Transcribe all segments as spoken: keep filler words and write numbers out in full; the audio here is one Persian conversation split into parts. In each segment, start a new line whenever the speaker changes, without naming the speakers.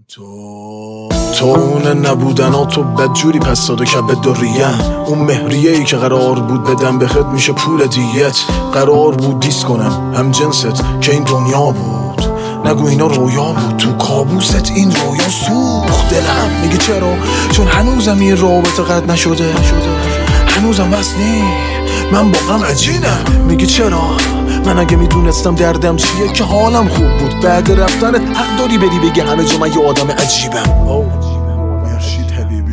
تو تو اون نبودن ها، تو بدجوری پس ساده کبد داریم. اون مهریه ای که قرار بود بدم بخد میشه پول دیت. قرار بود دیس کنم هم جنست که این دنیا بود. نگو اینا رویا بود، تو کابوست این رویا سوخت دلم. میگه چرا؟ چون هنوزم این رابطه قد نشده، هنوزم وصلی من با غم عجینم. میگه چرا؟ من اگه میدونستم دردم چیه که حالم خوب بود. بعد رفتنت حق داری بری بگی همه جا من یه آدم عجیبم. مرشید حبیبی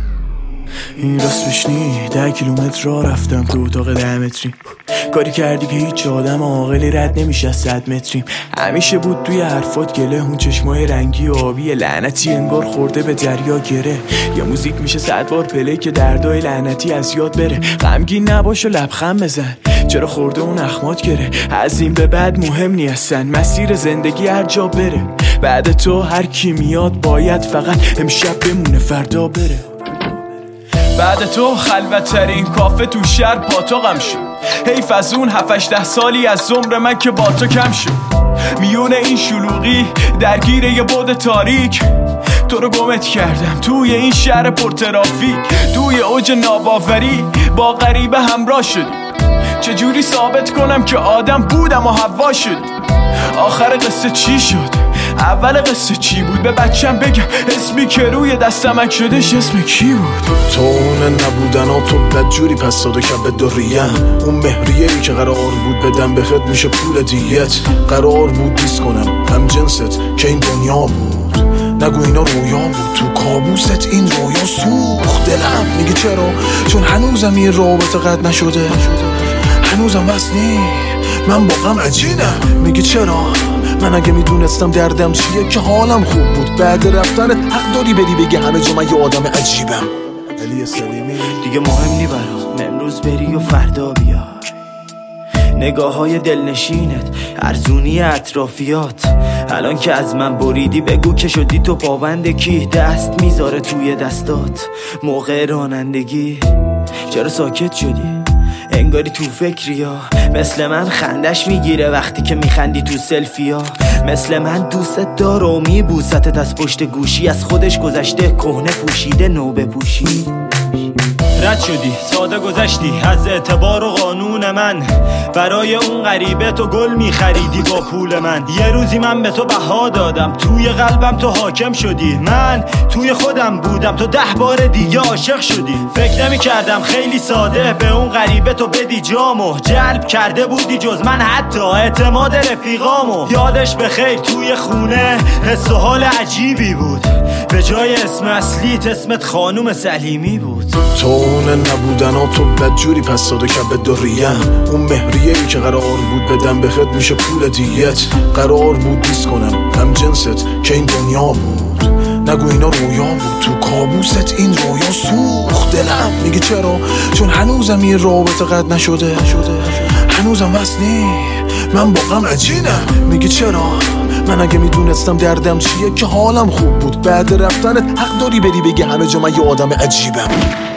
این راستش نی، ده کیلومتر راه رفتم تو اتاق ده متری. کاری کردی که هیچ آدم عاقلی رد نمیشه از صد متریم. همیشه بود توی حرفات گله، اون چشمای رنگی و آبی لعنتی انگار خورده به دریا گره. یا موزیک میشه صد بار پله که دردای لعنتی از یاد بره. غمگین نباش و لبخند بزن، چرا خورده اون اخمات گره. از این به بعد مهم نیستن، مسیر زندگی هر جا بره. بعد تو هر کی میاد باید فقط امشب بمونه فردا بره. بعد تو خلوت ترین کافه تو شهر پاتاقم شد. حیف از اون هفتش ده سالی از عمر من که با تو کم شد. میون این شلوغی درگیر یه بعد تاریک، تو رو گمت کردم توی این شهر پرترافیک. توی اوج ناباوری با غریبه همراه شدی. چجوری ثابت کنم که آدم بودم و هوا شد؟ آخر قصه چی شد؟ اول قصه چی بود؟ به بچم بگم اسمی که روی دستمک شدش اسم کی بود؟ تو اون نبودن ها، تو بدجوری پس ساده کبد داریم. اون مهریه ای که قرار بود بدم بخد میشه پول دیت. قرار بود دیس کنم هم جنست که این دنیا بود. نگو اینا رویا بود، تو کابوست این رویا سوخت دلم. میگه چرا؟ چون هنوزم این رابطه قد نشده، هنوزم وصلی من با غم عجینم. میگه چرا؟ من اگه میدونستم دردم چیه که حالم خوب بود. بعد رفتنت حق داری بری بگی همه جا من یه آدم عجیبم. علی سلیمی
دیگه مهم نی برام امروز بری و فردا بیا. نگاه های دلنشینت، ارزونی اطرافیات. الان که از من بریدی بگو که شدی تو پابند کی. دست میذاره توی دستات موقع رانندگی. چرا ساکت شدی؟ انگاری تو فکری ها. مثل من خندش میگیره وقتی که میخندی تو سلفی ها. مثل من دوست داره و میبوستت از پشت گوشی. از خودش گذشته کهنه پوشیده نو بپوشی. رد شدی ساده گذشتی از اعتبار و قانون من. برای اون غریبه تو گل میخریدی با پول من. یه روزی من به تو بها دادم، توی قلبم تو حاکم شدی. من توی خودم بودم، تو ده بار دیگه عاشق شدی. فکر نمی کردم خیلی ساده به اون غریبه تو بدی جامو. جلب کرده بودی جز من حتی اعتماد رفیقامو. یادش بخیر توی خونه حس و حال عجیبی بود. به جای اسم اصلیت اسمت خانوم سلیمی بود.
تو اون نبودن ها، تو بدجوری پس ساده کبد داریم. اون مهریه ای که قرار بود بدم بخد میشه پول دیت. قرار بود دیس کنم هم جنست که این دنیا بود. نگو اینا رویا بود، تو کابوست این رویا سوخت دلم. میگه چرا؟ چون هنوزم این رابطه قد نشده، هنوزم وصلی من با غم عجینم. میگه چرا؟ من اگه میدونستم دردم چیه که حالم خوب بود. بعد رفتنت حق داری بری بگی همه جا من یه آدم عجیبم.